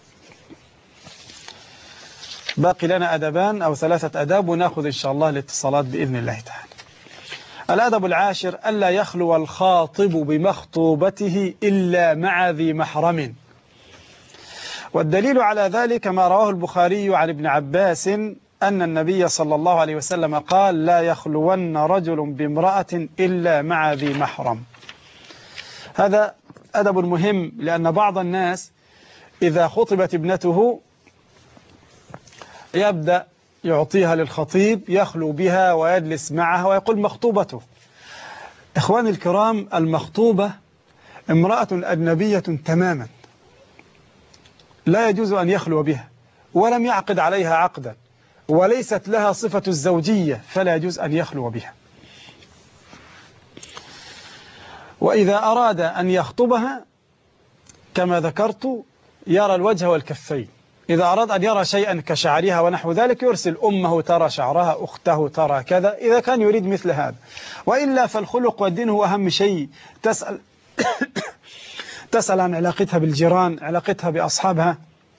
باقي لنا أدبان أو 3 أداب ونأخذ إن شاء الله الاتصالات بإذن الله تعالى. الأدب العاشر: ألا يخلو الخاطب بمخطوبته إلا مع ذي محرم. والدليل على ذلك ما رواه البخاري عن ابن عباس أن النبي صلى الله عليه وسلم قال: لا يخلون رجل بامرأة إلا مع ذي محرم. هذا أدب مهم، لأن بعض الناس إذا خطبت ابنته يبدأ يعطيها للخطيب يخلو بها ويجلس معها ويقول مخطوبته. إخواني الكرام، المخطوبة امرأة أجنبية تماما، لا يجوز أن يخلو بها ولم يعقد عليها عقدا وليست لها صفة الزوجية، فلا يجوز أن يخلو بها. وإذا أراد أن يخطبها كما ذكرت يرى الوجه والكفين. إذا أراد أن يرى شيئا كشعرها ونحو ذلك يرسل أمه ترى شعرها، أخته ترى كذا، إذا كان يريد مثل هذا. وإلا فالخلق والدين هو أهم شيء. تسأل عن علاقتها بالجيران، علاقتها بأصحابها،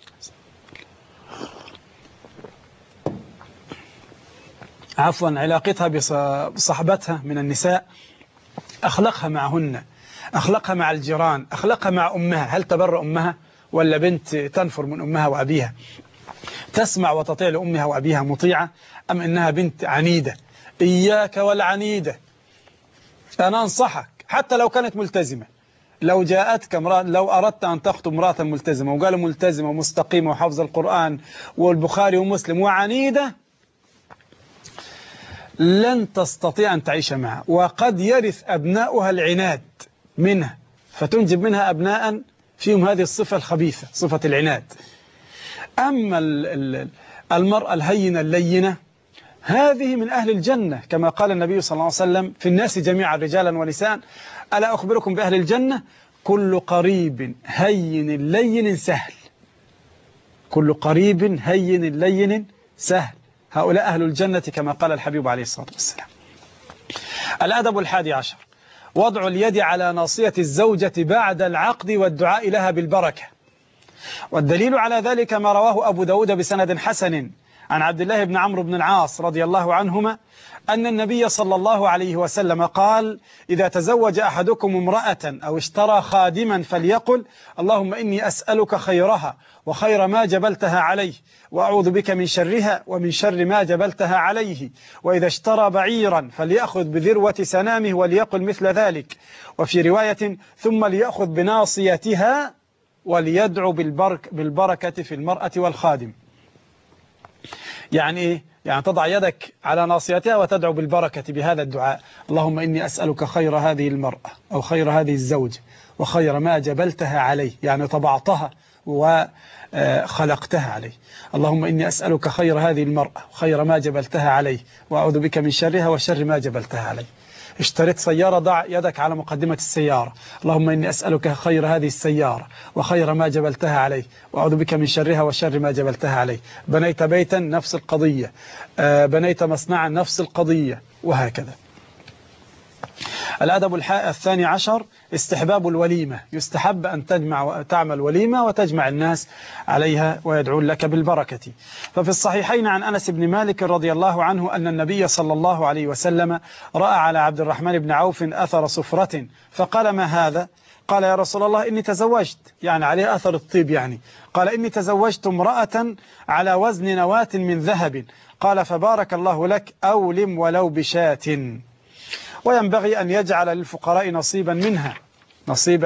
علاقتها بصحبتها من النساء، أخلاقها معهن، أخلاقها مع الجيران، أخلاقها مع أمها. هل تبر أمها ولا بنت تنفر من أمها وأبيها؟ تسمع وتطيع لأمها وأبيها مطيعة أم إنها بنت عنيدة؟ إياك والعنيدة. أنا أنصحك حتى لو كانت ملتزمة، لو جاءتك امرأة، لو أردت أن تخطب امرأة ملتزمة وقال ملتزمة ومستقيمة وحفظ القرآن والبخاري ومسلم وعنيدة، لن تستطيع أن تعيش معها، وقد يرث أبناؤها العناد منها، فتنجب منها أبناء فيهم هذه الصفة الخبيثة، صفة العناد. أما المرأة الهينة اللينة هذه من أهل الجنة، كما قال النبي صلى الله عليه وسلم: في الناس جميعا رجالا ونساء ألا أخبركم بأهل الجنة؟ كل قريب هين لين سهل. كل قريب هين لين سهل. هؤلاء أهل الجنة كما قال الحبيب عليه الصلاة والسلام. الأدب 11: وضع اليد على ناصية الزوجة بعد العقد والدعاء لها بالبركة. والدليل على ذلك ما رواه أبو داود بسند حسن عن عبد الله بن عمرو بن العاص رضي الله عنهما أن النبي صلى الله عليه وسلم قال: إذا تزوج أحدكم امرأة أو اشترى خادما فليقل: اللهم إني أسألك خيرها وخير ما جبلتها عليه، وأعوذ بك من شرها ومن شر ما جبلتها عليه. وإذا اشترى بعيرا فليأخذ بذروة سنامه وليقل مثل ذلك. وفي رواية: ثم ليأخذ بناصيتها وليدعو بالبركة في المرأة والخادم. يعني إيه؟ يعني تضع يدك على ناصيتها وتدعو بالبركة بهذا الدعاء: اللهم إني أسألك خير هذه المرأة أو خير هذه الزوجة وخير ما جبلتها عليه، يعني طبعتها وخلقتها عليه. اللهم إني أسألك خير هذه المرأة وخير ما جبلتها عليه، وأعوذ بك من شرها وشر ما جبلتها عليه. اشتريت سيارة، ضع يدك على مقدمة السيارة: اللهم إني أسألك خير هذه السيارة وخير ما جبلتها عليه، وأعوذ بك من شرها وشر ما جبلتها عليه. بنيت بيتا، نفس القضية. بنيت مصنعا، نفس القضية، وهكذا. الأدب 12: استحباب الوليمة. يستحب أن تعمل وليمة وتجمع الناس عليها ويدعون لك بالبركة. ففي الصحيحين عن أنس بن مالك رضي الله عنه أن النبي صلى الله عليه وسلم رأى على عبد الرحمن بن عوف أثر صفرة فقال: ما هذا؟ قال: يا رسول الله إني تزوجت، يعني عليه أثر الطيب يعني. قال: إني تزوجت امرأة على وزن نواة من ذهب. قال: فبارك الله لك، أولم ولو بشاة. وينبغي أن يجعل للفقراء نصيبا منها، نصيبا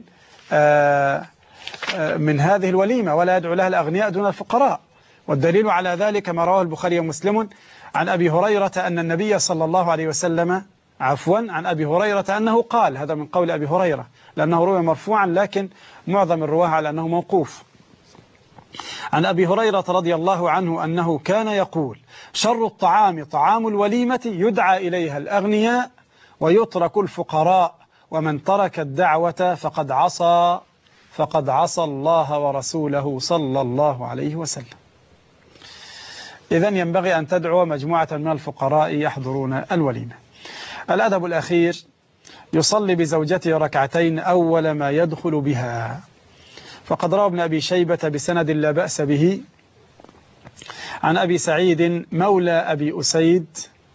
من هذه الوليمة، ولا يدعو لها الأغنياء دون الفقراء. والدليل على ذلك ما رواه البخاري ومسلم عن أبي هريرة أن النبي صلى الله عليه وسلم عن أبي هريرة أنه قال، هذا من قول أبي هريرة لأنه روى مرفوعا، لكن معظم الرواه على أنه موقوف. عن أبي هريرة رضي الله عنه أنه كان يقول: شر الطعام طعام الوليمة يدعى إليها الأغنياء ويترك الفقراء، ومن ترك الدعوة فقد عصى الله ورسوله صلى الله عليه وسلم. إذن ينبغي أن تدعو مجموعة من الفقراء يحضرون الوليمة. الأدب الأخير: يصلي بزوجته ركعتين أول ما يدخل بها. فقد روى ابن أبي شيبة بسند لا بأس به عن أبي سعيد مولى أبي أسيد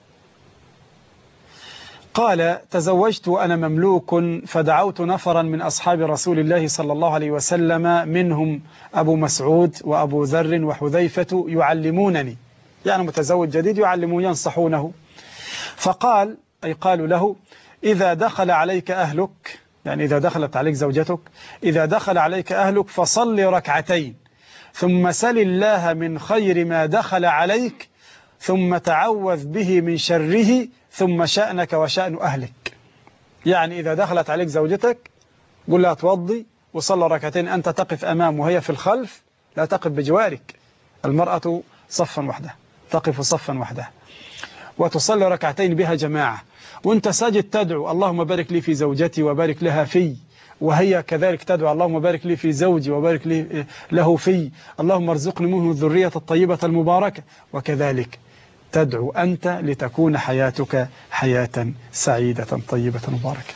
قال: تزوجت وأنا مملوك، فدعوت نفرا من أصحاب رسول الله صلى الله عليه وسلم، منهم أبو مسعود وأبو ذر وحذيفة، يعلمونني، يعني متزوج جديد، يعلمون ينصحونه. فقال، أي قالوا له: إذا دخل عليك أهلك، يعني إذا دخلت عليك زوجتك، إذا دخل عليك أهلك فصل ركعتين، ثم سل الله من خير ما دخل عليك، ثم تعوذ به من شره، ثم شأنك وشأن أهلك. يعني إذا دخلت عليك زوجتك قل لها توضي وصلى ركعتين، أنت تقف أمام وهي في الخلف، لا تقف بجوارك. المرأة صفا وحدها، تقف صفا وحدها، وتصلي ركعتين بها جماعة، وانت ساجد تدعو: اللهم بارك لي في زوجتي وبارك لها في، وهي كذلك تدعو: اللهم بارك لي في زوجي وبارك لي له في، اللهم ارزقني منه الذرية الطيبة المباركة. وكذلك تدعو أنت لتكون حياتك حياة سعيدة طيبة مباركة.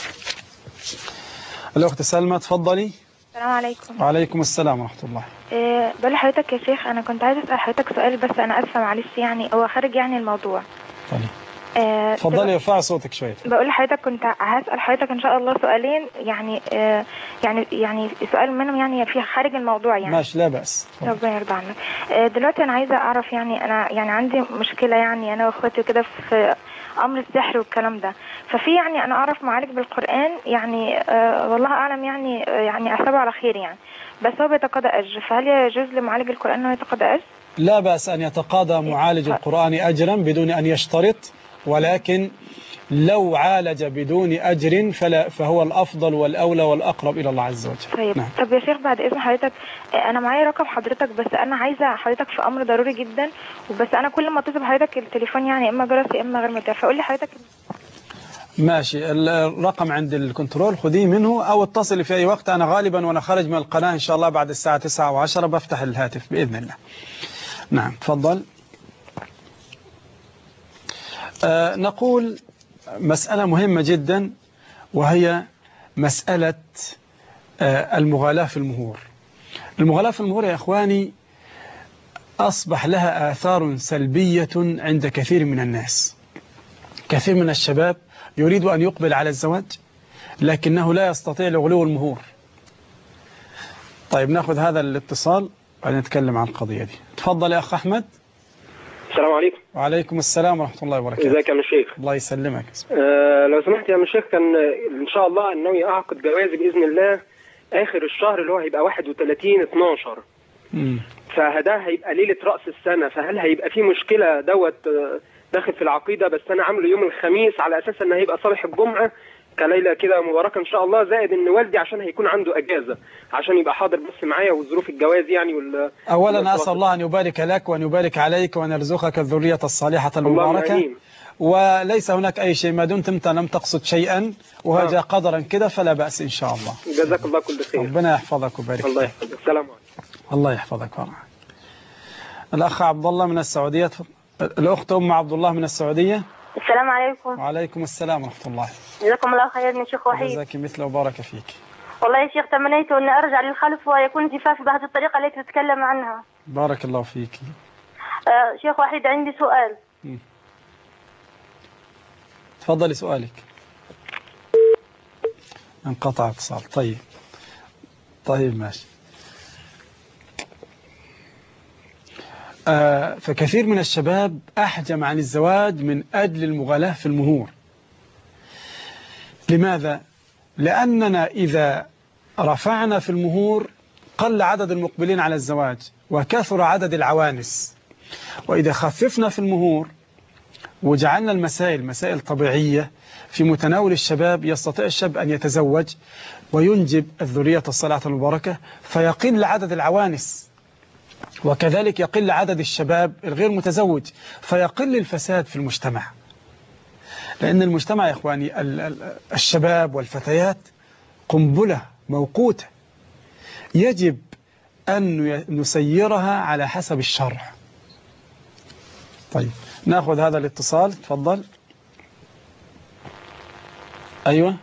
الأخت سلمى تفضلي. السلام عليكم. وعليكم السلام ورحمة الله. بقول لحضرتك يا شيخ، أنا كنت عايزة أسأل حضرتك سؤال، بس أنا أسفة معلش، يعني هو خارج يعني الموضوع. تفضلي ارفعي صوتك شوية. بقول لحضرتك كنت هسأل حضرتك إن شاء الله سؤالين، يعني سؤال منهم يعني في خارج الموضوع يعني. ماشي، لا بأس. ربنا يرضى عنك. دلوقتي أنا عايزة أعرف، يعني أنا يعني عندي مشكلة، يعني أنا وأخواتي كده في أمر السحر والكلام ده. ففي يعني أنا أعرف معالج بالقرآن، يعني والله أعلم، يعني أحسبه على خير يعني، بس هو بيتقاضى أجر، فهل يجوز لمعالج القرآن أنه يتقاضى أجر؟ لا بأس أن يتقاضى معالج القرآن أجرا بدون أن يشترط، ولكن لو عالج بدون أجر فهو الأفضل والأولى والأقرب إلى الله عز وجل. طيب. نعم. طب يا شيخ بعد إذن حضرتك، أنا معايا رقم حضرتك، بس أنا عايزة حضرتك في أمر ضروري جدا، وبس أنا كل ما اتصل بحضرتك التليفون يعني إما جرس إما غير متاح، فقول لي حضرتك. ماشي، الرقم عند الكنترول خذيه منه، أو اتصلي في أي وقت. أنا غالبا وأنا خارج من القناة إن شاء الله بعد الساعة 9 أو 10 بفتح الهاتف بإذن الله. نعم تفضل. نقول مسألة مهمة جدا، وهي مسألة المغالاة في المهور. المغالاة في المهور يا إخواني أصبح لها آثار سلبية عند كثير من الناس. كثير من الشباب يريد أن يقبل على الزواج لكنه لا يستطيع لغلو المهور. طيب نأخذ هذا الاتصال ونتكلم عن القضية دي. تفضل يا أخ أحمد. السلام عليكم. وعليكم السلام ورحمة الله وبركاته. ازيك يا شيخ؟ الله يسلمك. لو سمحت يا شيخ، كان ان شاء الله ناوي اعقد جوازي باذن الله اخر الشهر اللي هو هيبقى 31/12. فده هيبقى ليله راس السنه، فهل هيبقى في مشكله داخل في العقيده؟ بس انا عامله يوم الخميس على اساس ان هيبقى صالح الجمعه كليله كده مباركه ان شاء الله، زائد ان والدي عشان هيكون عنده اجازه عشان يبقى حاضر بس معايا وظروف الجواز يعني اولا اسال الله ان يبارك لك وان يبارك عليك وان يرزقك الذريه الصالحه المباركه. وليس هناك اي شيء ما دمت انت لم تقصد شيئا وهذا قدرا كده فلا باس ان شاء الله. جزاك الله كل خير. ربنا يحفظك ويبارك. الله يحفظك. السلام عليكم. الله يحفظك ورعاك. الاخ عبد الله من السعوديه. الاخت ام عبد الله من السعوديه. السلام عليكم. وعليكم السلام ورحمة الله. جزاكم الله خير من شيخ وحيد. جزاك مثله وبارك فيك. والله يا شيخ تمنيت أن أرجع للخلف ويكون زفافي بهذه الطريقة التي تتكلم عنها. بارك الله فيك. شيخ وحيد عندي سؤال. تفضلي سؤالك. انقطع اتصال. طيب ماشي. فكثير من الشباب أحجم عن الزواج من أجل المغالاة في المهور. لماذا؟ لأننا إذا رفعنا في المهور قل عدد المقبلين على الزواج وكثر عدد العوانس، وإذا خففنا في المهور وجعلنا المسائل مسائل طبيعية في متناول الشباب يستطيع الشاب أن يتزوج وينجب الذرية الصالحة المباركة فيقل عدد العوانس، وكذلك يقل عدد الشباب الغير متزوج فيقل الفساد في المجتمع. لأن المجتمع يا إخواني الشباب والفتيات قنبلة موقوتة يجب أن نسيرها على حسب الشرع. طيب نأخذ هذا الاتصال. تفضل. أيوة.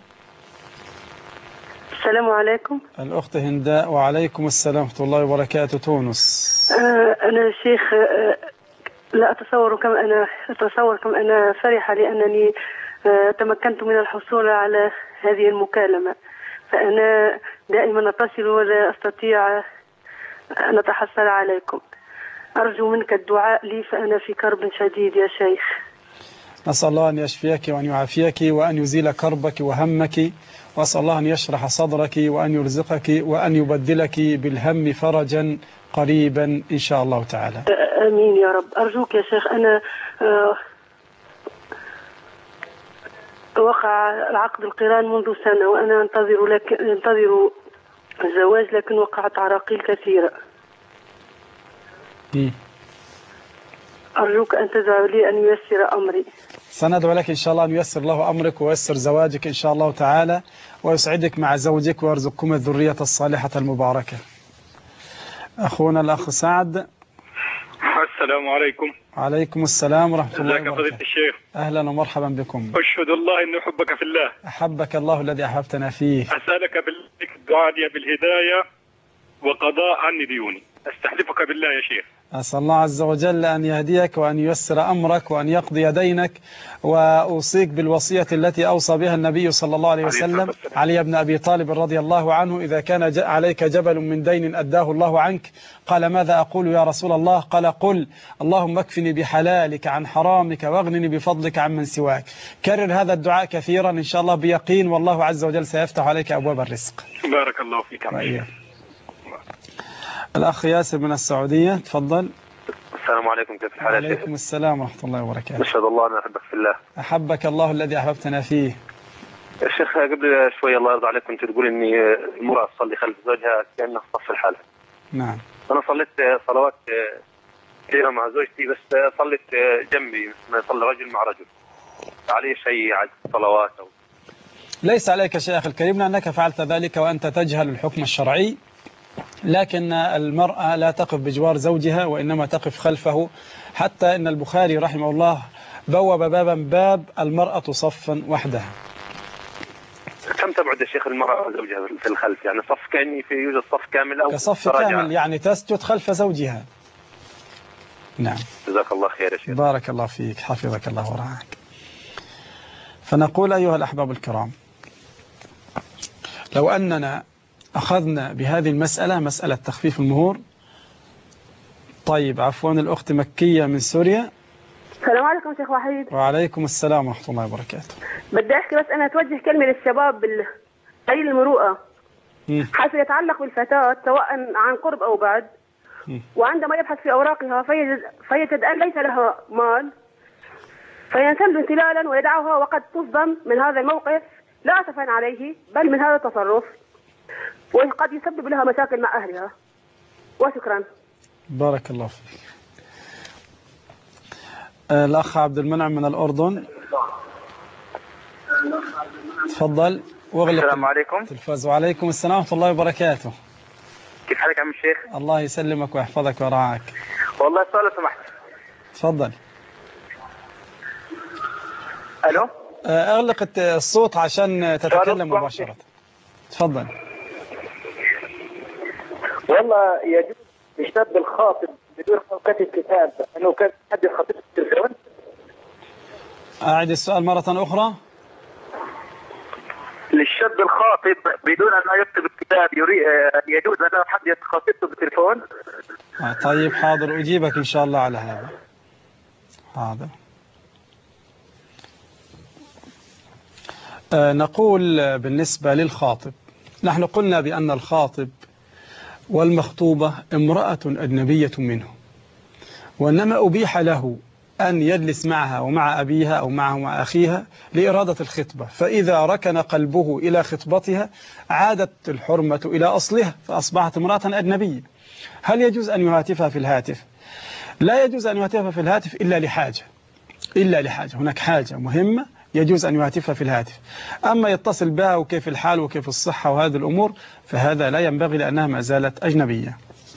السلام عليكم. الأخت هنداء. وعليكم السلام ورحمة الله وبركاته. تونس. أنا شيخ لا أتصور كم أنا فرحة لأنني تمكنت من الحصول على هذه المكالمة، فأنا دائما أتصل ولا أستطيع أن أتحصل عليكم. أرجو منك الدعاء لي فأنا في كرب شديد يا شيخ. أسأل الله أن يشفيك وأن يعافيك وأن يزيل كربك وهمك، وأسأل الله أن يشرح صدرك وأن يرزقك وأن يبدلك بالهم فرجا قريبا إن شاء الله تعالى. آمين يا رب. أرجوك يا شيخ، أنا وقع العقد القران منذ سنة وأنا أنتظر الزواج، لكن وقعت عراقيل كثيرة. أرجوك أن تدعو لي أن ييسر أمري. سندعو لك إن شاء الله أن ييسر الله أمرك وييسر زواجك إن شاء الله تعالى ويسعدك مع زوجك ويرزقكم الذرية الصالحة المباركة. أخونا الأخ سعد. السلام عليكم. عليكم السلام ورحمة الله وبركاته. ازيك يا فضيلة الشيخ؟ أهلا ومرحبا بكم. أشهد الله أني أحبك في الله. أحبك الله الذي أحببتنا فيه. أسألك بالدعاء لي بالهداية وقضاء عني ديوني، أستحلفك بالله يا شيخ. أسأل الله عز وجل أن يهديك وأن ييسر أمرك وأن يقضي دينك، وأوصيك بالوصية التي أوصى بها النبي صلى الله عليه وسلم علي بن أبي طالب رضي الله عنه: إذا كان عليك جبل من دين أداه الله عنك، قال: ماذا أقول يا رسول الله؟ قال: قل اللهم اكفني بحلالك عن حرامك واغنني بفضلك عمن سواك. كرر هذا الدعاء كثيرا إن شاء الله بيقين، والله عز وجل سيفتح عليك أبواب الرزق. بارك الله فيك. الأخ ياسر من السعودية. تفضل. السلام عليكم، كيف الحال؟ عليكم السلام ورحمة الله وبركاته. أشهد الله أن أحبك في الله. أحبك الله الذي أحببتنا فيه. يا شيخ قبل شوي الله يرضى عليك كنت تقول إني المرأة تصلي خلف زوجها كأنها في صف الحالة. نعم. أنا صليت صلوات كثيرة مع زوجتي، بس صليت جنبي ما يصلي رجل مع رجل. علي شيء عد صلوات أو؟ ليس عليك شيء أخي الكريم، لأنك فعلت ذلك وأنت تجهل الحكم الشرعي، لكن المرأة لا تقف بجوار زوجها وإنما تقف خلفه. حتى إن البخاري رحمه الله بوب بابا باب المرأة صفا وحدها. كم تبعد يا شيخ المرأة وزوجها في الخلف؟ يعني صف كأني في يوجد صف كامل أو كصف كامل، يعني تسجد خلف زوجها. نعم. جزاك الله خير يا شيخ. بارك الله فيك، حفظك الله ورعاك. فنقول أيها الأحباب الكرام، لو أننا أخذنا بهذه المسألة، مسألة تخفيف المهور. طيب عفوا، الأخت مكية من سوريا. السلام عليكم شيخ وحيد. وعليكم السلام ورحمة الله وبركاته. بدي أحكي بس أنا أتوجه كلمة للشباب قليل المروءة حيث يتعلق بالفتاة سواء عن قرب أو بعد، وعندما يبحث في أوراقها فيجد أن ليس لها مال فينسل انسلالا ويدعها، وقد تصدم من هذا الموقف لا أسفا عليه بل من هذا التصرف، وقد يسبب لها مشاكل مع أهلها. وشكرا. بارك الله فيك. الأخ عبد المنعم من الأردن، تفضل واغلق. السلام عليكم. التلفاز. وعليكم السلام ورحمة الله وبركاته. كيف حالك يا عم الشيخ؟ الله يسلمك ويحفظك ورعاك. والله سؤال لو سمحت. تفضل. الو. اغلق الصوت عشان تتكلم مباشرة. تفضل. والله يجوز للشاب الخاطب بدون كتب الكتاب انه كان حد يخاطب في التلفزيون؟ أعد السؤال مرة أخرى. للشاب الخاطب بدون أن يكتب الكتاب يجوز أن حد يخاطبه بالتليفون؟ طيب حاضر، أجيبك إن شاء الله على هذا. حاضر. نقول بالنسبة للخاطب، نحن قلنا بأن الخاطب والمخطوبة امرأة أجنبية منه، وإنما أبيح له أن يجلس معها ومع أبيها أو معه مع أخيها لإرادة الخطبة، فإذا ركن قلبه إلى خطبتها عادت الحرمة إلى أصلها فأصبحت امرأة أجنبية. هل يجوز أن يهاتفها في الهاتف؟ لا يجوز أن يهاتفها في الهاتف إلا لحاجة، هناك حاجة مهمة يجوز أن يهاتفها في الهاتف. أما يتصل بها وكيف الحال وكيف الصحة وهذه الأمور فهذا لا ينبغي لأنها ما زالت أجنبية.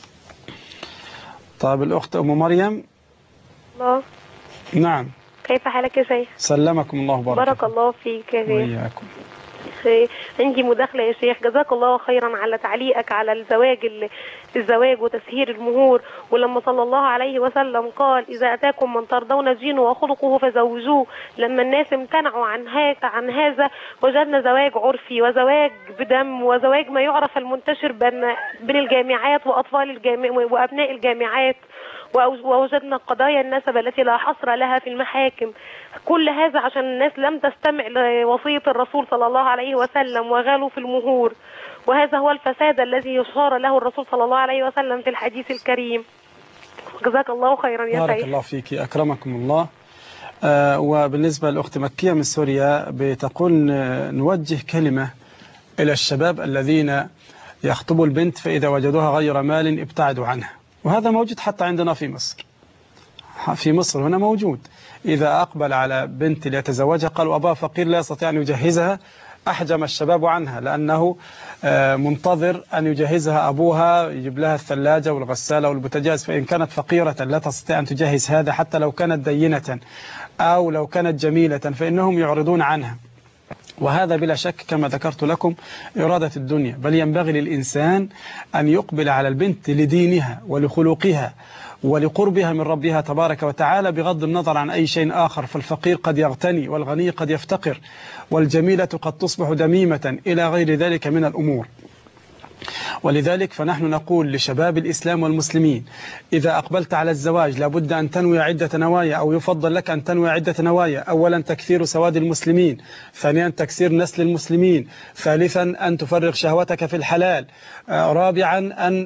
طيب الأخت أم مريم. الله. نعم. كيف حالك يا شيخ؟ سلمكم الله وبارك. بارك الله فيك يا شيخ. وإياكم. عندي مداخلة يا شيخ. جزاك الله خيرا على تعليقك على الزواج وتسهير المهور، ولما صلى الله عليه وسلم قال إذا أتاكم من ترضون دينه وخلقه فزوجوه، لما الناس امتنعوا عن هذا وجدنا زواج عرفي وزواج بدم وزواج ما يعرف المنتشر بين الجامعات وأطفال وأبناء الجامعات، ووجدنا قضايا النسب التي لا حصر لها في المحاكم. كل هذا عشان الناس لم تستمع لوصية الرسول صلى الله عليه وسلم وغالوا في المهور، وهذا هو الفساد الذي يشار له الرسول صلى الله عليه وسلم في الحديث الكريم. جزاك الله خيرا يا بارك سيد. الله فيك، أكرمكم الله. وبالنسبة للأخت مكية من سوريا بتقول نوجه كلمة إلى الشباب الذين يخطبوا البنت فإذا وجدوها غير مال ابتعدوا عنها، وهذا موجود حتى عندنا في مصر. هنا موجود، إذا أقبل على بنت ليتزوجها قالوا أباها فقير لا يستطيع أن يجهزها، أحجم الشباب عنها لأنه منتظر أن يجهزها أبوها، يجيب لها الثلاجة والغسالة والبوتاجاز، فإن كانت فقيرة لا تستطيع أن تجهز هذا حتى لو كانت دينة أو لو كانت جميلة فإنهم يعرضون عنها. وهذا بلا شك كما ذكرت لكم إرادة الدنيا، بل ينبغي للإنسان أن يقبل على البنت لدينها ولخلقها ولقربها من ربها تبارك وتعالى بغض النظر عن أي شيء آخر، فالفقير قد يغتني والغني قد يفتقر والجميلة قد تصبح دميمة إلى غير ذلك من الأمور. ولذلك فنحن نقول لشباب الإسلام والمسلمين إذا أقبلت على الزواج لابد أن تنوي عدة نوايا، أو يفضل لك أن تنوي عدة نوايا. أولا تكثير سواد المسلمين، ثانيا تكثير نسل المسلمين، ثالثا أن تفرغ شهوتك في الحلال، رابعا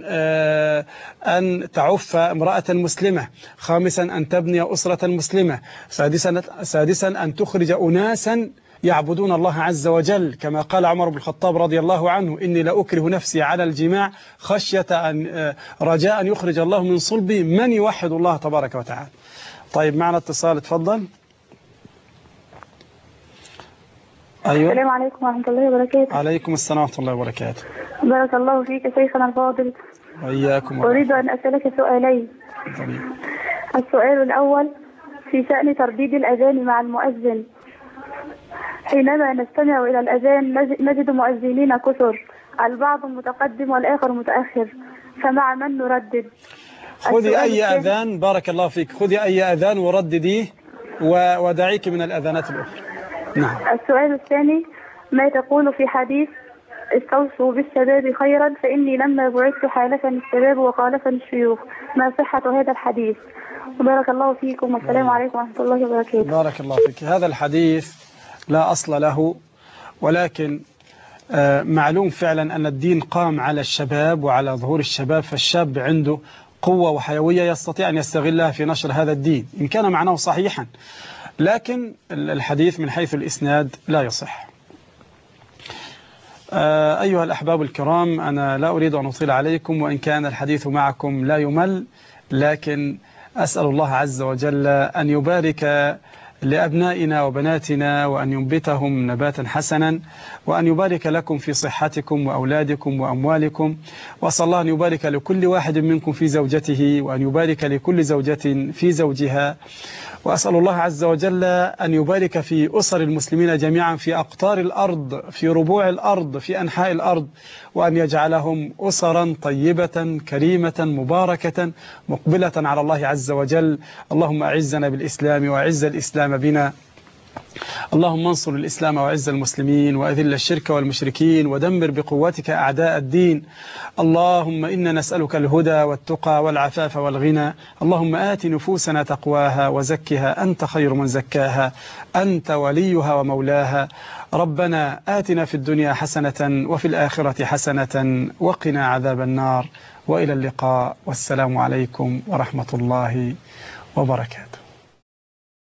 أن تعف امرأة مسلمة، خامسا أن تبني أسرة مسلمة، سادسا أن تخرج أناسا يعبدون الله عز وجل، كما قال عمر بن الخطاب رضي الله عنه إني لأكره نفسي على الجماع خشية أن رجاء أن يخرج الله من صلبي من يوحد الله تبارك وتعالى. طيب معنا اتصال، اتفضل. أيوة. السلام عليكم ورحمة الله وبركاته. عليكم السلام ورحمة الله وبركاته. بارك الله فيك شيخنا الفاضل. وإياكم. أريد أن أسألك سؤالين. طيب. السؤال الأول في شأن ترديد الأذان مع المؤذن. حينما نستمع إلى الأذان نجد مؤذنين كثر، البعض متقدم والآخر متأخر، فمع من نردد؟ خذي أي أذان، بارك الله فيك، خذي أي أذان وردديه ودعيك من الأذانات الأخرى. نعم. السؤال الثاني: ما تقول في حديث استوصوا بالشباب خيرا فإني لما بعثت حالفني الشباب وخالفني الشيوخ، ما صحة هذا الحديث؟ وبارك الله فيكم والسلام عليكم ورحمة الله وبركاته. بارك الله فيك. هذا الحديث لا أصل له، ولكن معلوم فعلا أن الدين قام على الشباب وعلى ظهور الشباب، فالشاب عنده قوة وحيوية يستطيع أن يستغلها في نشر هذا الدين إن كان معناه صحيحا، لكن الحديث من حيث الإسناد لا يصح. أيها الأحباب الكرام، أنا لا أريد أن أطيل عليكم، وإن كان الحديث معكم لا يمل، لكن أسأل الله عز وجل أن يبارك لأبنائنا وبناتنا، وأن ينبتهم نباتا حسنا، وأن يبارك لكم في صحتكم وأولادكم وأموالكم، وأسأل الله أن يبارك لكل واحد منكم في زوجته، وأن يبارك لكل زوجة في زوجها، وأسأل الله عز وجل أن يبارك في أسر المسلمين جميعا في أقطار الأرض، في ربوع الأرض، في أنحاء الأرض، وأن يجعلهم أسرا طيبة كريمة مباركة مقبلة على الله عز وجل. اللهم أعزنا بالإسلام وأعز الإسلام بنا، اللهم انصر الإسلام وأعز المسلمين، وأذل الشرك والمشركين، ودمر بقوتك أعداء الدين. اللهم إنا نسألك الهدى والتقى والعفاف والغنى. اللهم آت نفوسنا تقواها وزكها، أنت خير من زكاها، أنت وليها ومولاها. ربنا آتنا في الدنيا حسنة وفي الآخرة حسنة وقنا عذاب النار، وإلى اللقاء، والسلام عليكم ورحمة الله وبركاته.